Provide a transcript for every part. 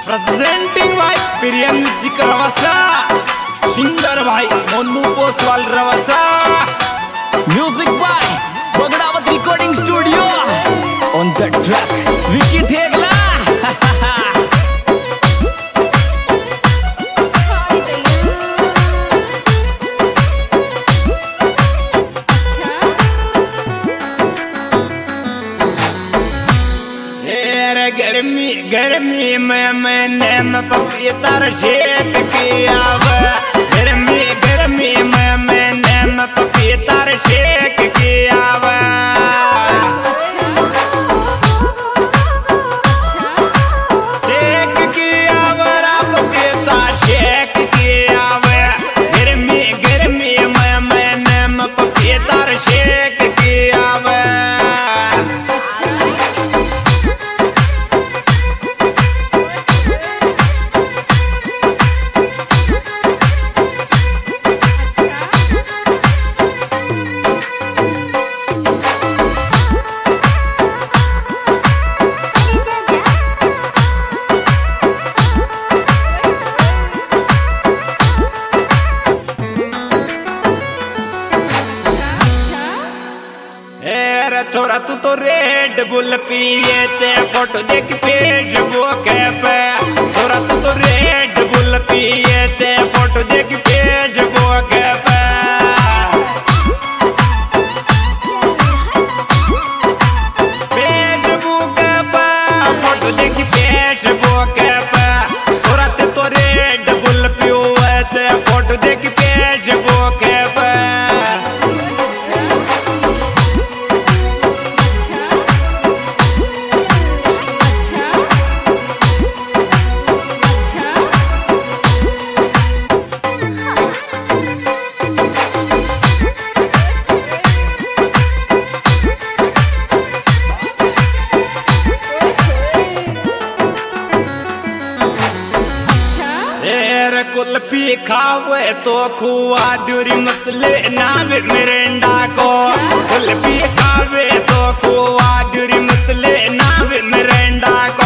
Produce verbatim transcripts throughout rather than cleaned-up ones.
Presenting भाई प्रियम music Rawasa, singer भाई Monu Poswal Rawasa, music by Bagdawat recording studio on the track Vicky Thegla. गर्मी गर्मी में मैंने में पपीता शेक किया वे, गर्मी गर्मी में मैंने में पपीता शेक किया वे, शेक किया वे पपीता शेक किया वे, गर्मी गर्मी में मैंने में पपीता शेक किया वे। छोरा तू तो रेड बुल पिए चे फोटो देख फेसबुक पे, छोरा तू तो रेड बुल पिए चे फोटो देख फेसबुक पे, फेसबुक पे फोटो देख फेसबुक पे, छोरा तू तो रेड बुल पिए चे फोटो देख फेसबुक पे। कुल्फी खावे तो खुआ दूरी मतले नावे मिरिंडा को, कुल्फी खावे तो खुआ दूरी मतले नावे मिरिंडा को,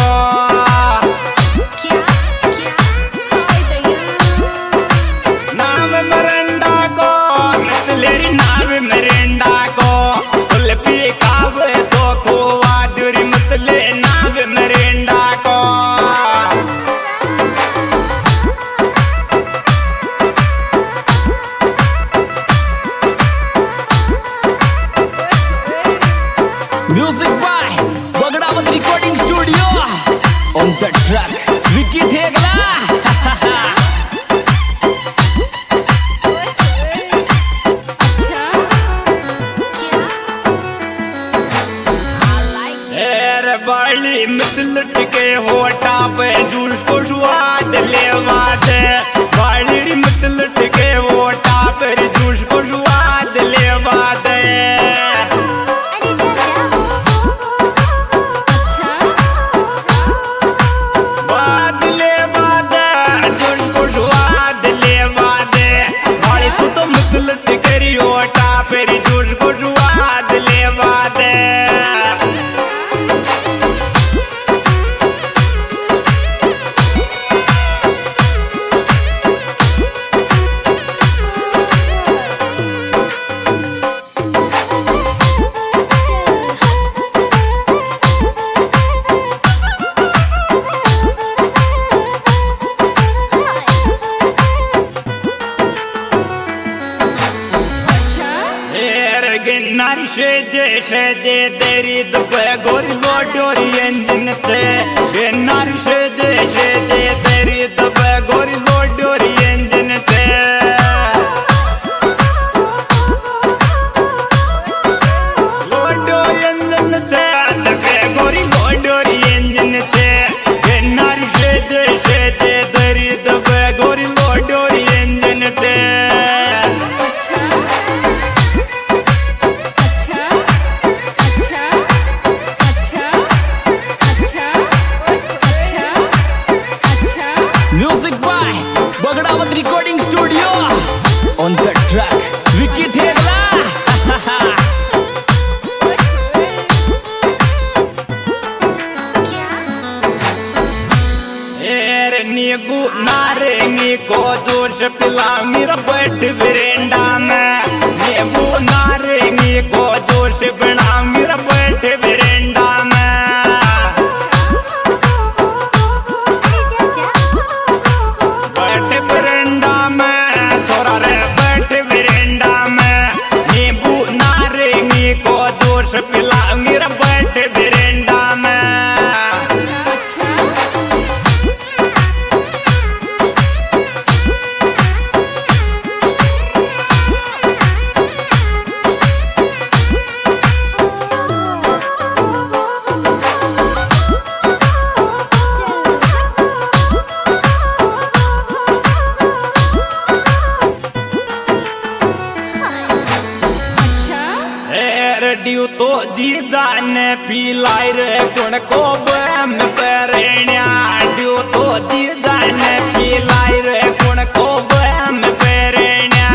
नाव मिरिंडा को मतले नावे मिरिंडा को, कुल्फी खावे तो खुआ दूरी मतले नावे मिरिंडा को। Music by Bagdawat recording studio on the track Vicky Thegla. बाली मिसल टिके होटा पे जूस को स्वाद लेवा दे, बाली मिसल टिके होटा पे जूस को स्वाद लेवा दे, स्वाद लेवा दे, जूस को स्वाद लेवा दे, बाली तू तो मिसल टिके होटा पे जूस को स्वाद लेवा दे। नारी से जैसे जे तेरी दुबे गोरी लोडोरी इंजन से, नारी से जैसे जे तेरी दुबे गोरी लोडोरी इंजन से, लोडो इंजन से दुबे गोरी लोडोरी इंजन से, नारी से जैसे जे तेरी दुबे गोरी लोडोरी इंजन से। नींबू नारंगी को जूस पिलाऊंगी रे बैठ बरेंडा में। नींबू नारंगी को जूस बनाऊंगी रे बैठ बरेंडा में। बैठ बरेंडा में छोरा रे बैठ बरेंडा में। नींबू नारंगी को जूस पिलाऊंगी रे बैठ बरेंडा में। रेडियो तो जी जाने पिलाई रे कुण को बम पेरेण्या। रेडियो तो जी जाने पिलाई रे कुण को बम पेरेण्या।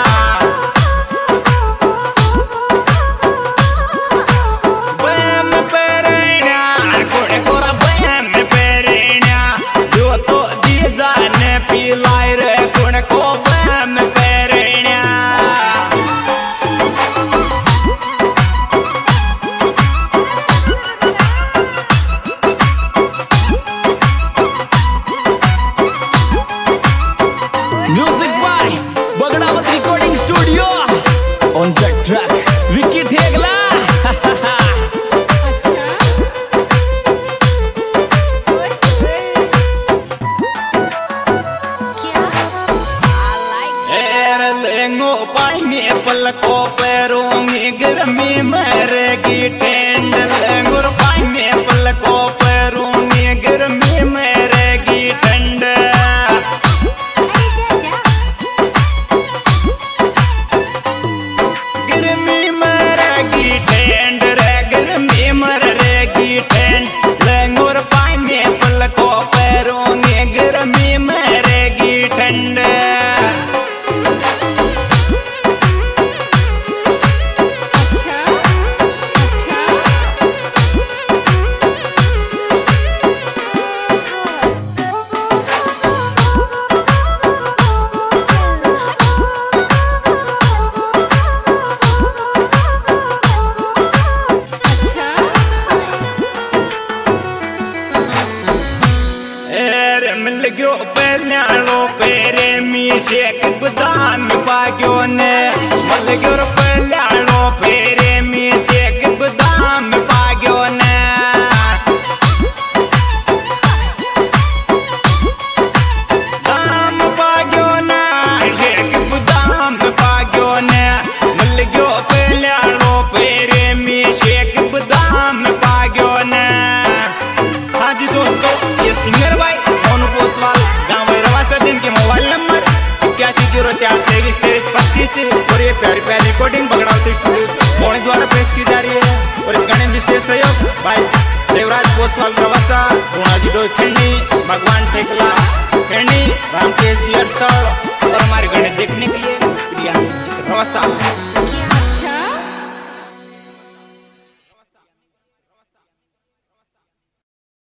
बम पेरेण्या कुण को बम पेरेण्या। रेडियो तो जी जाने पिलाई रे कुण को बम पेरेण्या। Music by Bagdavat Recording Studio. On the track, Vicky Thegla. लेंगो पाएंगे पलको पैरों में गर्मी मरेगी टेंड। लेंगो पाएंगे पलको पैरों में गर्मी मरेगी ठंड। गर्मी मरेगी ठंड रे गर्मी मरेगी ठंड। लेंगो पाएंगे पलको पैरों में गर्मी मरेगी ठंड। मिल गयो पहल्यालो पेरे मी शेक बदाम पाग्यो ने। मिल गयो पहल्यालो पेरे मी शेक बदाम पाग्यो ने। दाम पाग्यो ने शेक बदाम पाग्यो ने। मिल गयो पहल्यालो पेरे मी शेक बदाम पाग्यो ने। हाँ जी दोस्तों, ये सिंगर भाई गाँव रवासा दिन के मोबाइल नंबर इक्यासी जीरो चार तेईस तेईस पच्चीस। और ये प्यारी प्यारी रिकॉर्डिंग बगड़ावती स्टूडियो पौने द्वारा पेश की जा रही है। और इस गाने में विशेष सहयोग भाई देवराज पोसवाल रवासा, गुणाजी डोई खेंडी, भगवान ठेकला खेंडी, रामकेश जी अरसड़। और हमारे गाने देखने के लिए प्रिया रवासा।